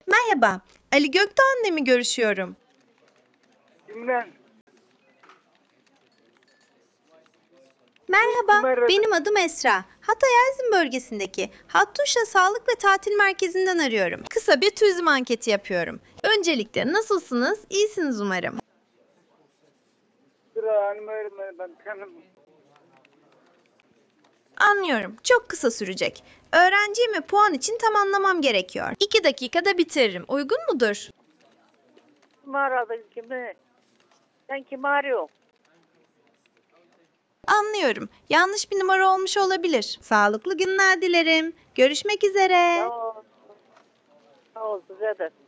Merhaba, Ali Gökdoğan'la mı görüşüyorum? Kimden? Merhaba, Kim aradı? benim adım Esra. Hatay Erzin bölgesindeki Hattuşa Sağlık ve Tatil Merkezi'nden arıyorum. Kısa bir turizm anketi yapıyorum. Öncelikle nasılsınız? İyisiniz umarım. Sıra hanım öğretmeni ben tanımam. Anlıyorum, çok kısa sürecek. Öğrenciyim ve puan için tamamlamam gerekiyor. 2 dakikada bitiririm. Uygun mudur? Kim aradı kimi? Sen kimi arıyorsun? Anlıyorum. Yanlış bir numara olmuş olabilir. Sağlıklı günler dilerim. Görüşmek üzere. Sağ ol. Sağ ol size de.